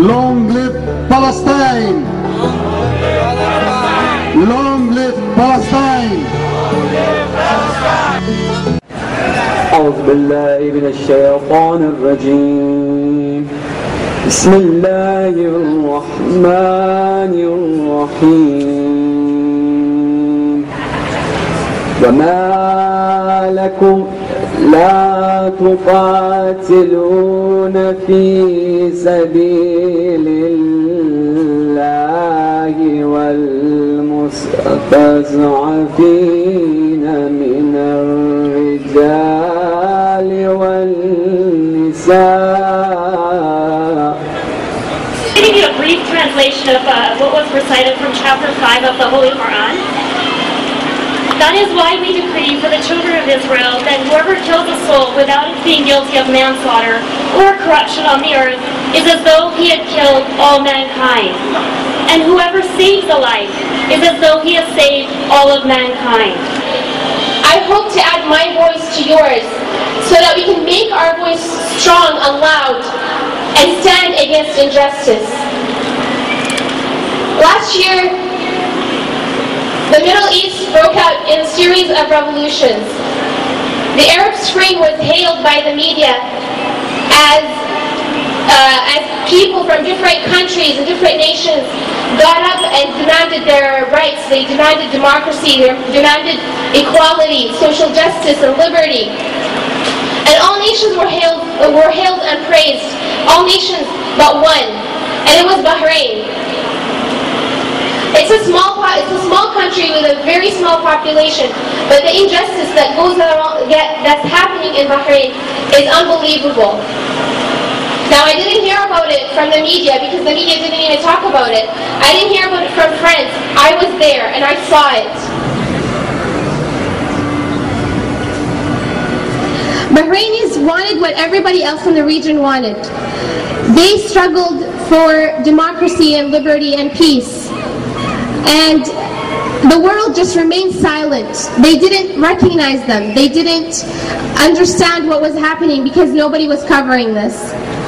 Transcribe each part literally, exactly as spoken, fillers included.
Long live Palestine! Long live Palestine! أعوذ بالله من الشيطان الرجيم. بسم الله الرحمن الرحيم. وما لكم لا تقاتلون في سبيل الله والمستضعفين من الرجال والنساء. Giving you a brief translation of uh, what was recited from chapter five of the Holy Quran. That is why we decree for the children of Israel that whoever kills a soul without it being guilty of manslaughter or corruption on the earth is as though he had killed all mankind. And whoever saves a life is as though he has saved all of mankind. I hope to add my voice to yours so that we can make our voice strong and loud and stand against injustice. Last year, the Middle East broke out in a series of revolutions. The Arab Spring was hailed by the media as, uh, as people from different countries and different nations got up and demanded their rights. They demanded democracy, they demanded equality, social justice, and liberty. And all nations were hailed, were hailed and praised. All nations but one, and it was Bahrain. It's a small, it's a small country with a very small population, but the injustice that goes around, that's happening in Bahrain is unbelievable. Now, I didn't hear about it from the media because the media didn't even talk about it. I didn't hear about it from friends. I was there and I saw it. Bahrainis wanted what everybody else in the region wanted. They struggled for democracy and liberty and peace. And the world just remained silent. They didn't recognize them. They didn't understand what was happening because nobody was covering this.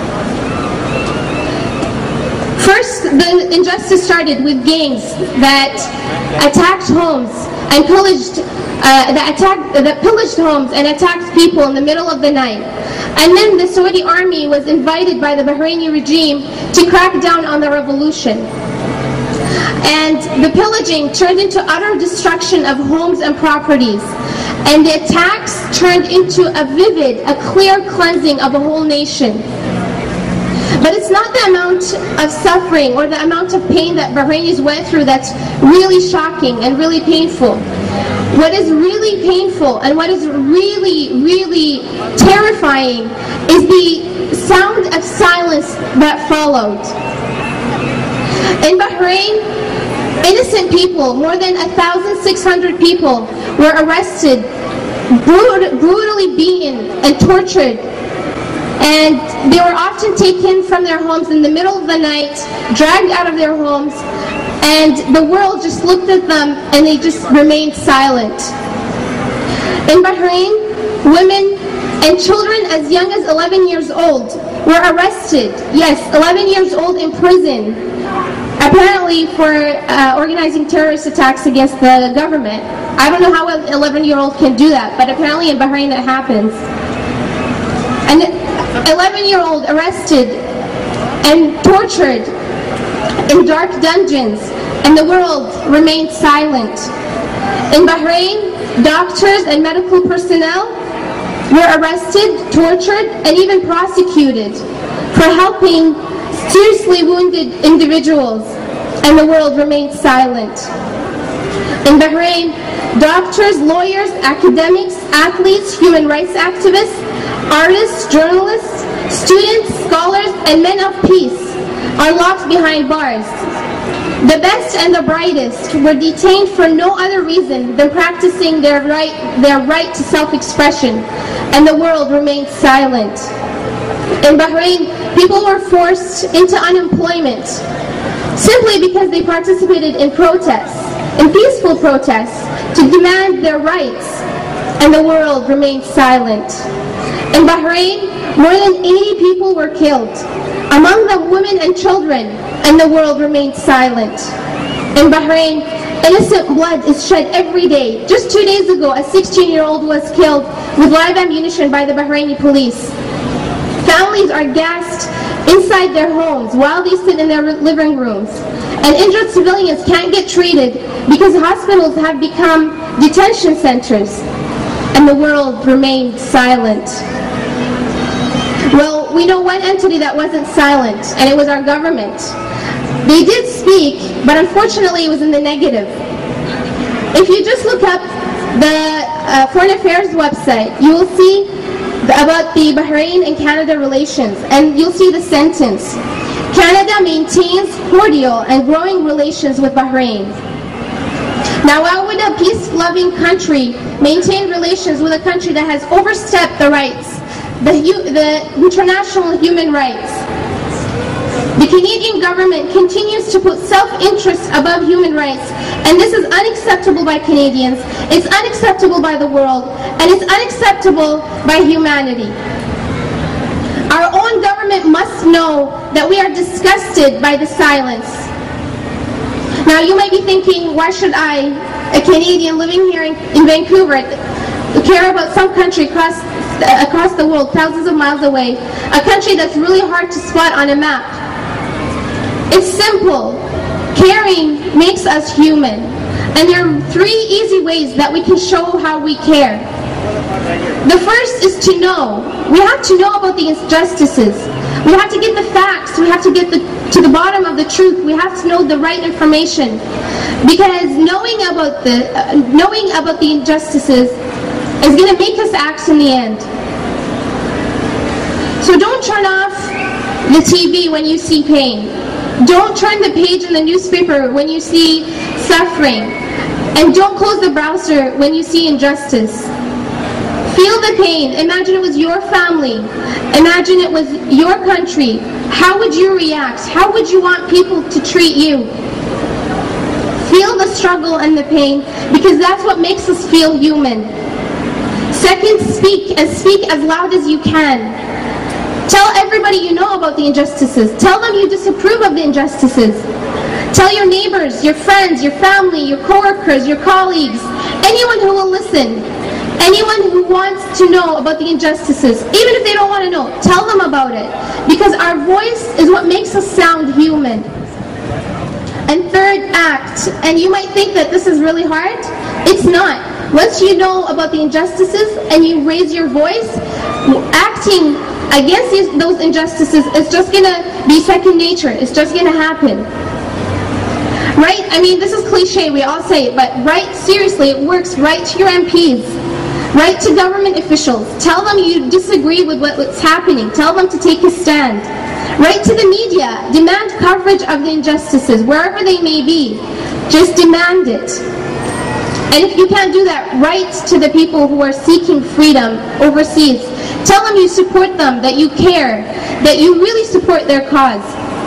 First, the injustice started with gangs that attacked homes and pillaged, uh, that attacked, that pillaged homes and attacked people in the middle of the night. And then the Saudi army was invited by the Bahraini regime to crack down on the revolution. And the pillaging turned into utter destruction of homes and properties. And the attacks turned into a vivid, a clear cleansing of a whole nation. But it's not the amount of suffering or the amount of pain that Bahrainis went through that's really shocking and really painful. What is really painful and what is really, really terrifying is the sound of silence that followed. In Bahrain, innocent people, more than one thousand six hundred people, were arrested, brut brutally beaten and tortured. And they were often taken from their homes in the middle of the night, dragged out of their homes, and the world just looked at them and they just remained silent. In Bahrain, women and children as young as eleven years old were arrested, yes, eleven years old in prison, apparently for uh, organizing terrorist attacks against the government. I don't know how an eleven-year-old can do that, but apparently in Bahrain that happens. An eleven-year-old arrested and tortured in dark dungeons, and the world remained silent. In Bahrain, doctors and medical personnel were arrested, tortured, and even prosecuted for helping seriously wounded individuals, and the world remained silent. In Bahrain, doctors, lawyers, academics, athletes, human rights activists, artists, journalists, students, scholars, and men of peace are locked behind bars. The best and the brightest were detained for no other reason than practicing their right, their right to self-expression, and the world remained silent. In Bahrain, people were forced into unemployment simply because they participated in protests, in peaceful protests, to demand their rights, and the world remained silent. In Bahrain, more than eighty people were killed. Among them, women and children, and the world remained silent. In Bahrain, innocent blood is shed every day. Just two days ago, a sixteen-year-old was killed with live ammunition by the Bahraini police. Families are gassed inside their homes while they sit in their living rooms. And injured civilians can't get treated because hospitals have become detention centers. And the world remained silent. Well, we know one entity that wasn't silent, and it was our government. They did speak, but unfortunately it was in the negative. If you just look up the uh, Foreign Affairs website, you will see about the Bahrain and Canada relations, and you'll see the sentence, Canada maintains cordial and growing relations with Bahrain. Now, why would a peace-loving country maintain relations with a country that has overstepped the rights, the, the international human rights? The Canadian government continues to put self-interest above human rights, and this is unacceptable by Canadians, it's unacceptable by the world, and it's unacceptable by humanity. Our own government must know that we are disgusted by the silence. Now you might be thinking, why should I, a Canadian living here in, in Vancouver, care about some country across, uh, across the world, thousands of miles away, a country that's really hard to spot on a map? It's simple. Caring makes us human. And there are three easy ways that we can show how we care. The first is to know. We have to know about the injustices. We have to get the facts. We have to get the, to the bottom of the truth. We have to know the right information. Because knowing about the, uh, knowing about the injustices is going to make us act in the end. So don't turn off the T V when you see pain. Don't turn the page in the newspaper when you see suffering. And don't close the browser when you see injustice. Feel the pain. Imagine it was your family. Imagine it was your country. How would you react? How would you want people to treat you? Feel the struggle and the pain, because that's what makes us feel human. Second, speak, and speak as loud as you can. Tell everybody you know about the injustices. Tell them you disapprove of the injustices. Tell your neighbors, your friends, your family, your coworkers, your colleagues, anyone who will listen, anyone who wants to know about the injustices, even if they don't want to know, tell them about it. Because our voice is what makes us sound human. And third, act. And you might think that this is really hard. It's not. Once you know about the injustices and you raise your voice, acting against these, those injustices is just going to be second nature. It's just going to happen. Right? I mean, this is cliche, we all say it, but right, seriously, it works. Write to your M Ps. Write to government officials. Tell them you disagree with what, what's happening. Tell them to take a stand. Write to the media. Demand coverage of the injustices, wherever they may be. Just demand it. And if you can't do that, write to the people who are seeking freedom overseas. Tell them you support them, that you care, that you really support their cause.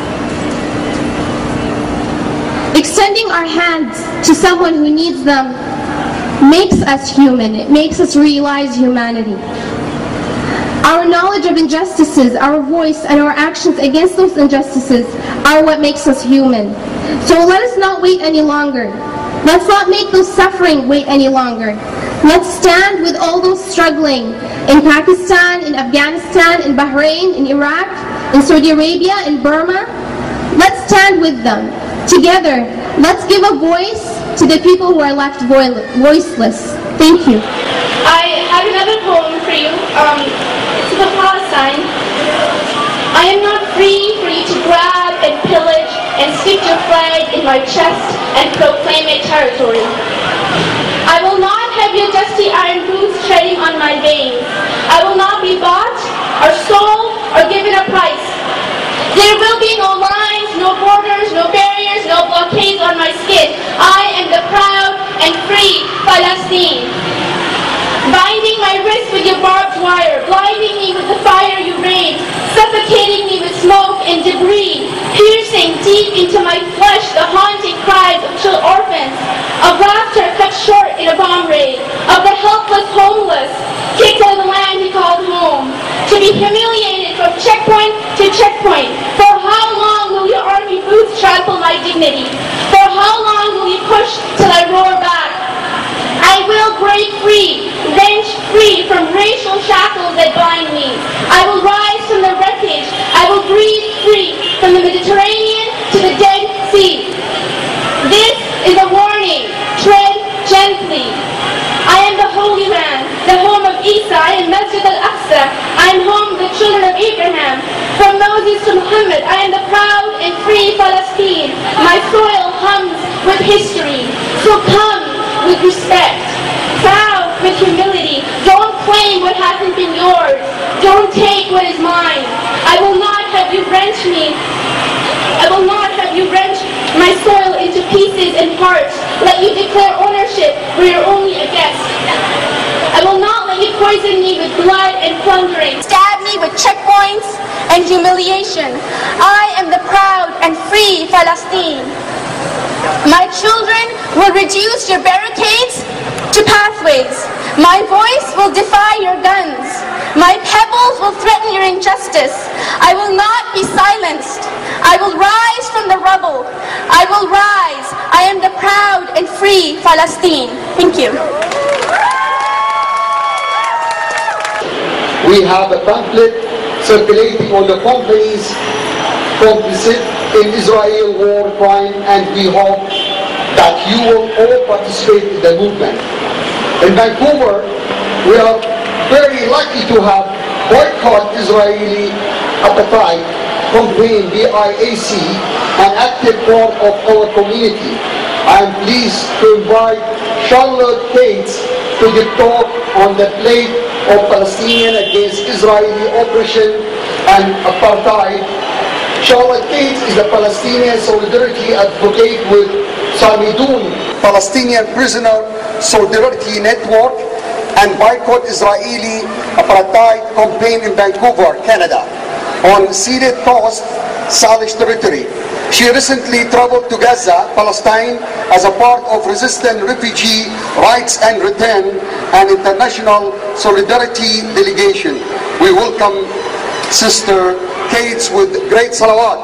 Extending our hands to someone who needs them makes us human. It makes us realize humanity. Our knowledge of injustices, our voice, and our actions against those injustices are what makes us human. So let us not wait any longer. Let's not make those suffering wait any longer. Let's stand with all those struggling in Pakistan, in Afghanistan, in Bahrain, in Iraq, in Saudi Arabia, in Burma. Let's stand with them. Together, let's give a voice to the people who are left voiceless. Thank you. I have another poem for you. Um, it's about Palestine. I am not free for you to grab and pillage and stick your flag in my chest and proclaim it territory. I will not have your dusty iron boots treading on my veins. I will not be bought or sold or given a price. There will be no lines, no borders, no barriers, no blockades on my skin. I am the proud and free Palestine. Binding my wrist with your barbed wire, blinding me with the fire you rain, suffocating me with smoke and debris, piercing deep into my flesh the haunting cries of child orphans, of laughter cut short in a bomb raid, of the helpless homeless, kicked out of the land he called home, to be humiliated from checkpoint to checkpoint, my dignity. For how long will you push till I roar back? I will break free, wrench free from racial shackles that bind me. I will rise from the wreckage. I will breathe free from the Mediterranean to the Dead Sea. This is a warning. Tread gently. I am the Holy Land, the home of Isa. I am Masjid al-Aqsa. I am home of the children of Abraham. From Moses to Muhammad, I am the proud and free Palestine. My soil hums with history. So come with respect. Bow with humility. Don't claim what hasn't been yours. Don't take what is mine. I will not have you wrench me. I will not have you wrench my soil into pieces and parts. Let you declare ownership where you're only a guest. I will not let you poison me with blood and plundering. Stab me with checkpoints and humiliation. I am the proud and free Palestine. My children will reduce your barricades to pathways. My voice will defy your guns. My pebbles will threaten your injustice. I will not be silenced. I will rise from the rubble. I will rise. I am the proud and free Palestine. Thank you. We have a pamphlet circulating on the companies complicit in Israel war crime, and we hope that you will all participate in the movement. In Vancouver, we are very lucky to have Boycott Israeli Appetite campaign, B I A C, an active part of our community. I am pleased to invite Charlotte Cates to give talk on the plight of Palestinians against Israeli oppression and apartheid. Charlotte Cates is a Palestinian solidarity advocate with Samidun, Palestinian Prisoner Solidarity Network, and Boycott Israeli Apartheid campaign in Vancouver, Canada, on ceded coast Salish territory. She recently traveled to Gaza, Palestine, as a part of Resistant Refugee Rights and Return and International Solidarity Delegation. We welcome Sister Cates with great salawat.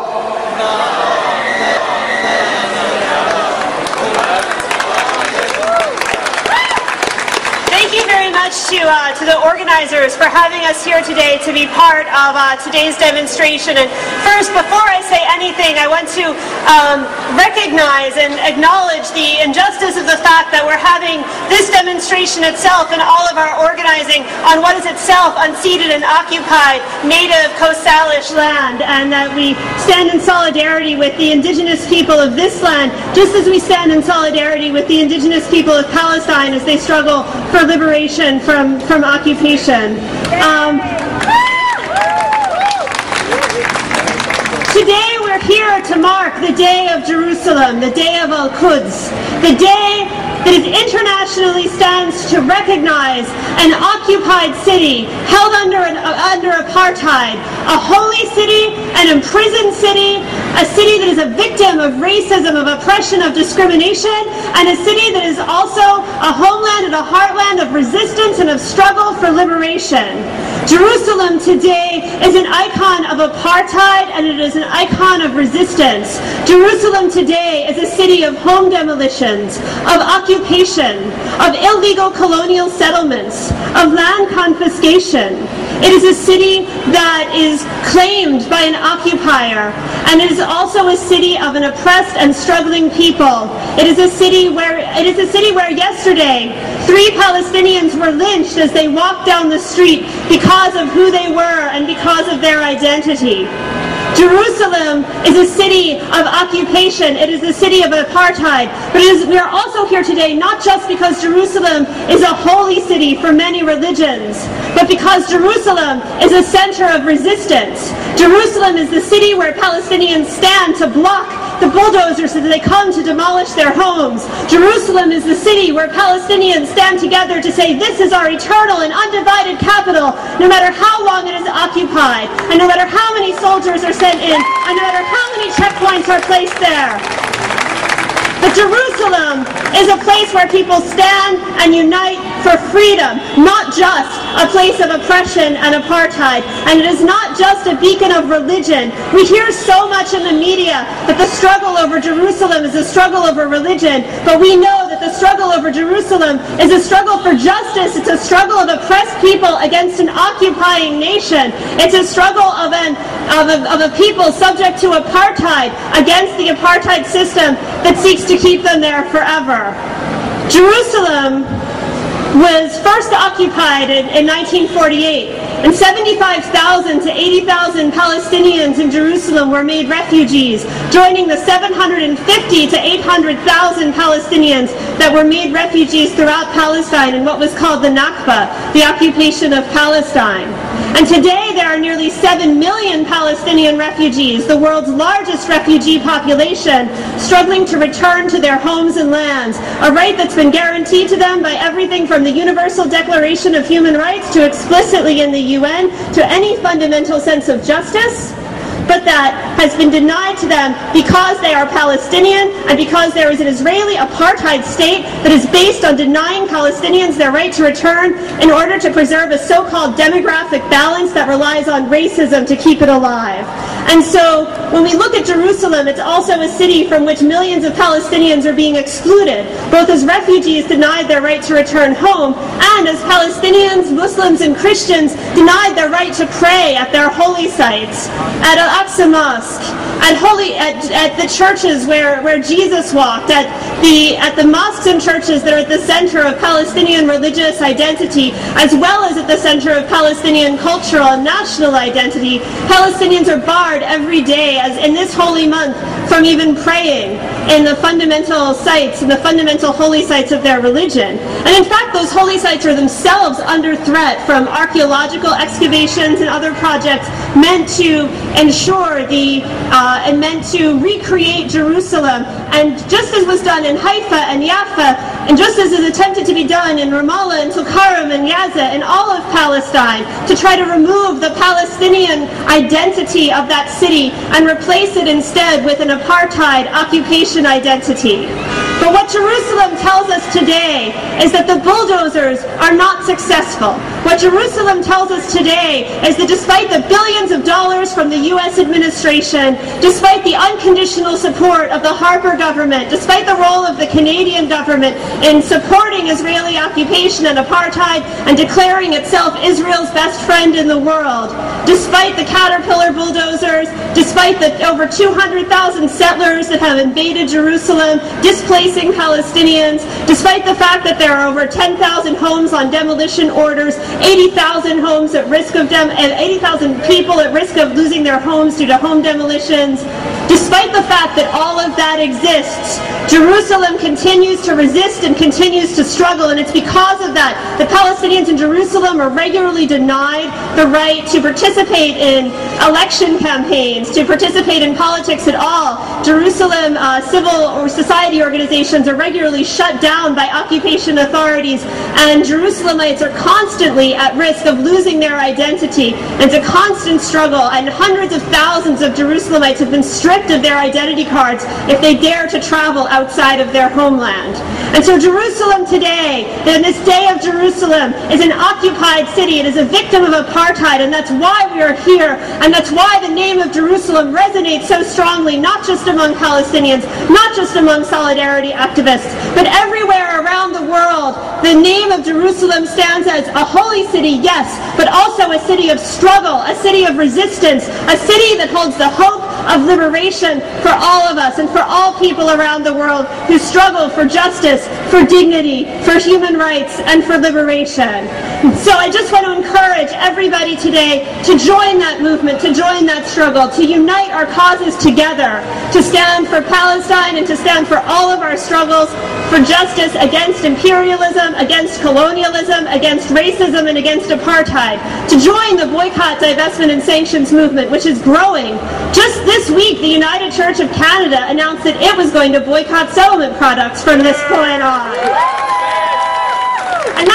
To, uh, to the organizers for having us here today to be part of uh, today's demonstration. And first, before I say anything, I want to um, recognize and acknowledge the injustice of the fact that we're having this demonstration itself and all of our organizing on what is itself unceded and occupied native Coast Salish land, and that we stand in solidarity with the indigenous people of this land, just as we stand in solidarity with the indigenous people of Palestine as they struggle for liberation from, from occupation. Um, today we're here to mark the Day of Jerusalem, the Day of Al-Quds, the day that is internationally stands to recognize an occupied city held under, an, uh, under apartheid, a holy city, an imprisoned city, a city that is a victim of racism, of oppression, of discrimination, and a city that is also a homeland and a heartland of resistance and of struggle for liberation. Jerusalem today is an icon of apartheid, and it is an icon of resistance. Jerusalem today is a city of home demolitions, of occupation, of illegal colonial settlements, of land confiscation. It is a city that is claimed by an occupier, and it is also a city of an oppressed and struggling people. It is a city where it is a city where yesterday three Palestinians were lynched as they walked down the street because of who they were and because of their identity. Jerusalem is a city of occupation. It is a city of apartheid. But it is, we are also here today not just because Jerusalem is a holy city for many religions, but because Jerusalem is a center of resistance. Jerusalem is the city where Palestinians stand to block the bulldozers so that they come to demolish their homes. Jerusalem is the city where Palestinians stand together to say this is our eternal and undivided capital, no matter how long it is occupied, and no matter how many soldiers are sent in, and no matter how many checkpoints are placed there. But Jerusalem is a place where people stand and unite for freedom, not just a place of oppression and apartheid. And it is not just a beacon of religion. We hear so much in the media that the struggle over Jerusalem is a struggle over religion, but we know that the struggle over Jerusalem is a struggle for justice. It's a struggle of oppressed people against an occupying nation. It's a struggle of, an, of, a, of a people subject to apartheid against the apartheid system that seeks to keep them there forever. Jerusalem was first occupied in, in nineteen forty-eight, and seventy-five thousand to eighty thousand Palestinians in Jerusalem were made refugees, joining the seven hundred fifty to eight hundred thousand Palestinians that were made refugees throughout Palestine in what was called the Nakba, the occupation of Palestine. And today there are nearly seven million Palestinian refugees, the world's largest refugee population, struggling to return to their homes and lands, a right that's been guaranteed to them by everything from the Universal Declaration of Human Rights to explicitly in the U N to any fundamental sense of justice, but that has been denied to them because they are Palestinian and because there is an Israeli apartheid state that is based on denying Palestinians their right to return in order to preserve a so-called demographic balance that relies on racism to keep it alive. And so when we look at Jerusalem, it's also a city from which millions of Palestinians are being excluded, both as refugees denied their right to return home, and as Palestinians, Muslims, and Christians denied their right to pray at their holy sites, at Al-Aqsa Mosque, at holy at, at the churches where, where Jesus walked, at the at the mosques and churches that are at the center of Palestinian religious identity, as well as at the center of Palestinian cultural and national identity. Palestinians are barred every day, as in this holy month, from even praying in the fundamental sites, in the fundamental holy sites of their religion. And in fact, those holy sites are themselves under threat from archaeological excavations and other projects meant to ensure the, uh, and meant to recreate Jerusalem. And just as was done in Haifa and Jaffa, and just as is attempted to be done in Ramallah and Tulkarem and Gaza and all of Palestine, to try to remove the Palestinian identity of that city and replace it instead with an apartheid occupation identity. But what Jerusalem tells us today is that the bulldozers are not successful. What Jerusalem tells us today is that despite the billions of dollars from the U S administration, despite the unconditional support of the Harper government, despite the role of the Canadian government in supporting Israeli occupation and apartheid and declaring itself Israel's best friend in the world, despite the Caterpillar bulldozers, despite the over two hundred thousand settlers that have invaded Jerusalem, displacing Palestinians, despite the fact that there are over ten thousand homes on demolition orders, eighty thousand homes at risk of dem and eighty thousand people at risk of losing their homes due to home demolitions, despite the fact that all of that exists, Jerusalem continues to resist and continues to struggle, and it's because of that that Palestinians in Jerusalem are regularly denied the right to participate in election campaigns, to participate in politics at all. Jerusalem uh, civil or society organizations are regularly shut down by occupation authorities, and Jerusalemites are constantly at risk of losing their identity. And it's a constant struggle, and hundreds of thousands of Jerusalemites have been stripped of their identity cards if they dare to travel outside of their homeland. And so Jerusalem today, in this day of Jerusalem, is an occupied city. It is a victim of apartheid, and that's why we are here, and that's why the name of Jerusalem resonates so strongly, not just among Palestinians, not just among solidarity activists, but everywhere around the world. The name of Jerusalem stands as a holy city, yes, but also a city of struggle, a city of resistance, a city that holds the hope of liberation for all of us and for all people around the world who struggle for justice, for dignity, for human rights, and for liberation. So I just want to encourage everybody today to join that movement, to join that struggle, to unite our causes together, to stand for Palestine and to stand for all of our struggles for justice against imperialism, against colonialism, against racism, and against apartheid. To join the boycott, divestment, and sanctions movement, which is growing. Just this week, the United Church of Canada announced that it was going to boycott settlement products from this point on. And that's just the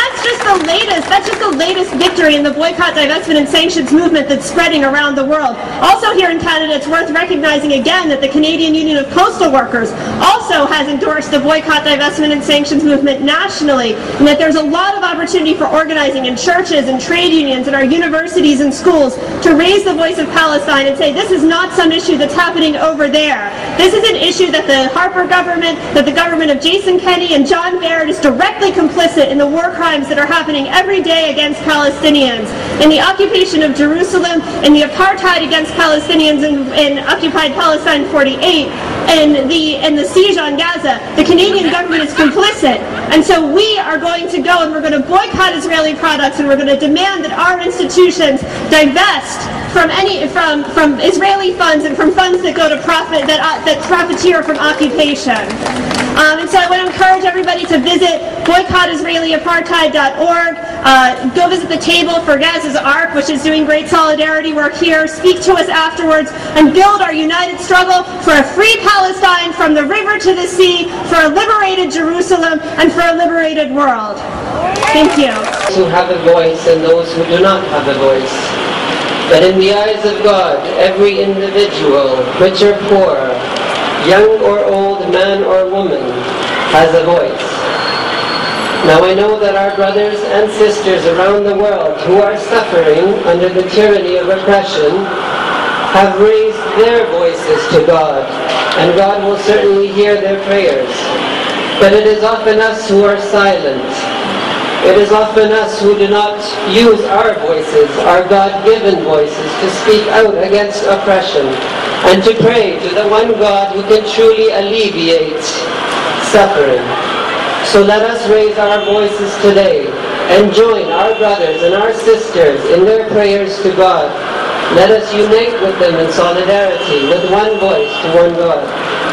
the latest, that's just the latest victory in the boycott, divestment, and sanctions movement that's spreading around the world. Also here in Canada, it's worth recognizing again that the Canadian Union of Postal Workers also has endorsed the boycott, divestment, and sanctions movement nationally, and that there's a lot of opportunity for organizing in churches and trade unions and our universities and schools to raise the voice of Palestine and say this is not some issue that's happening over there. This is an issue that the Harper government, that the government of Jason Kenney and John Baird is directly complicit in the war crimes that are happening every day against Palestinians, in the occupation of Jerusalem, in the apartheid against Palestinians in, in occupied Palestine forty-eight, and the and the siege on Gaza. The Canadian government is complicit, and so we are going to go and we're going to boycott Israeli products, and we're going to demand that our institutions divest from any from from Israeli funds and from funds that go to profit that uh, that profiteer from occupation. Um, and so I want to encourage everybody to visit boycott israeli apartheid dot org. Uh, go visit the Table for Gaza's Ark, which is doing great solidarity work here. Speak to us afterwards and build our united struggle for a free Palestine from the river to the sea, for a liberated Jerusalem, and for a liberated world. Thank you. Those who have a voice and those who do not have a voice. But in the eyes of God, every individual, rich or poor, young or old, man or woman, has a voice. Now I know that our brothers and sisters around the world who are suffering under the tyranny of oppression have raised their voices to God, and God will certainly hear their prayers. But it is often us who are silent. It is often us who do not use our voices, our God-given voices, to speak out against oppression and to pray to the one God who can truly alleviate suffering. So let us raise our voices today and join our brothers and our sisters in their prayers to God. Let us unite with them in solidarity, with one voice to one God.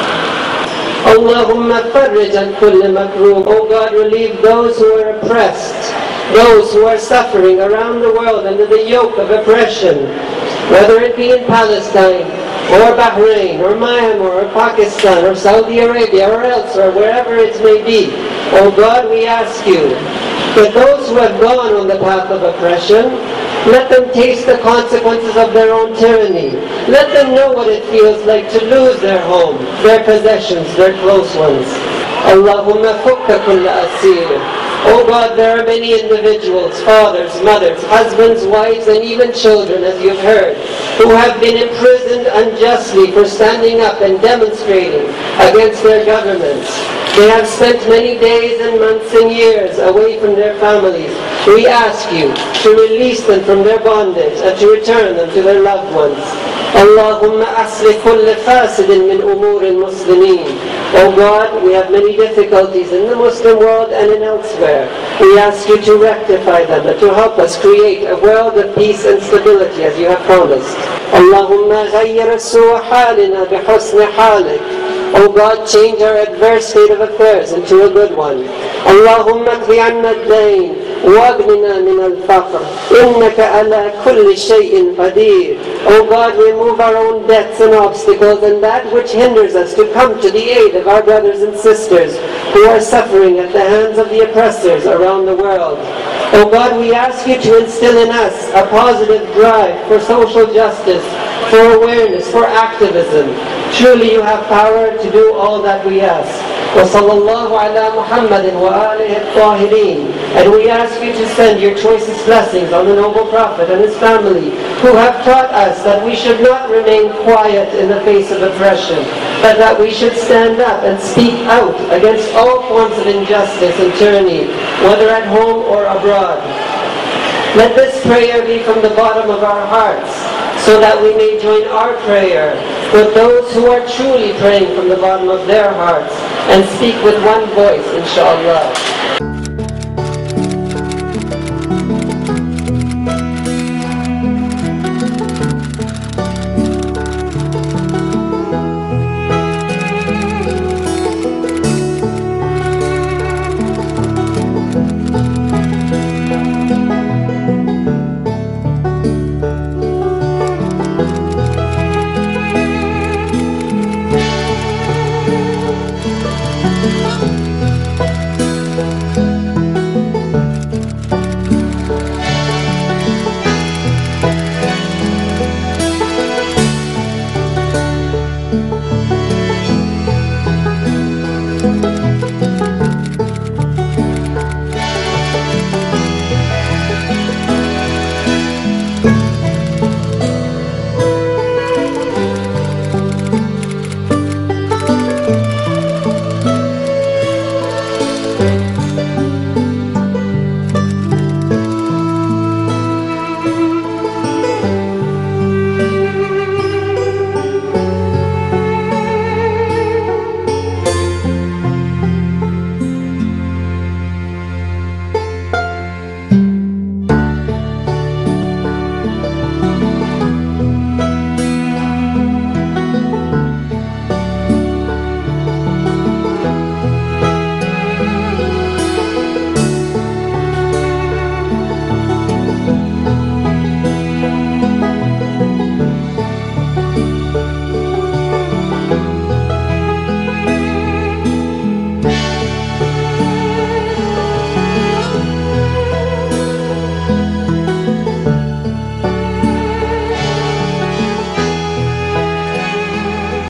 Allahumma farrij an kulli makroom. O God, relieve those who are oppressed, those who are suffering around the world under the yoke of oppression, whether it be in Palestine, or Bahrain, or Myanmar, or Pakistan, or Saudi Arabia, or elsewhere, wherever it may be. O God, we ask you that those who have gone on the path of oppression, let them taste the consequences of their own tyranny. Let them know what it feels like to lose their home, their possessions, their close ones. Allahumma fukka kulla asir. Oh God, there are many individuals, fathers, mothers, husbands, wives, and even children, as you've heard, who have been imprisoned unjustly for standing up and demonstrating against their governments. They have spent many days and months and years away from their families. We ask you to release them from their bondage and to return them to their loved ones. Allahumma asli kulli fasidin min umur al-muslimin. Oh God, we have many difficulties in the Muslim world and in elsewhere. We ask you to rectify them and to help us create a world of peace and stability as you have promised. Allahumma ghayyir su'a halina bihusni halik. Oh God, change our adverse state of affairs into a good one. Allahumma qdi anna ad-dayn وَأَغْنِنَا مِنَ الْفَقْرِ إِنَّكَ عَلَى كُلِّ شَيْءٍ قَدِيرٌ. Oh God, remove our own debts and obstacles and that which hinders us to come to the aid of our brothers and sisters who are suffering at the hands of the oppressors around the world. Oh God, we ask you to instill in us a positive drive for social justice, for awareness, for activism. Truly you have power to do all that we ask. وصلى الله على محمد وآله الطاهرين. And we ask you to send your choicest blessings on the noble Prophet and his family, who have taught us that we should not remain quiet in the face of oppression, but that we should stand up and speak out against all forms of injustice and tyranny, whether at home or abroad. Let this prayer be from the bottom of our hearts, so that we may join our prayer with those who are truly praying from the bottom of their hearts and speak with one voice, inshallah.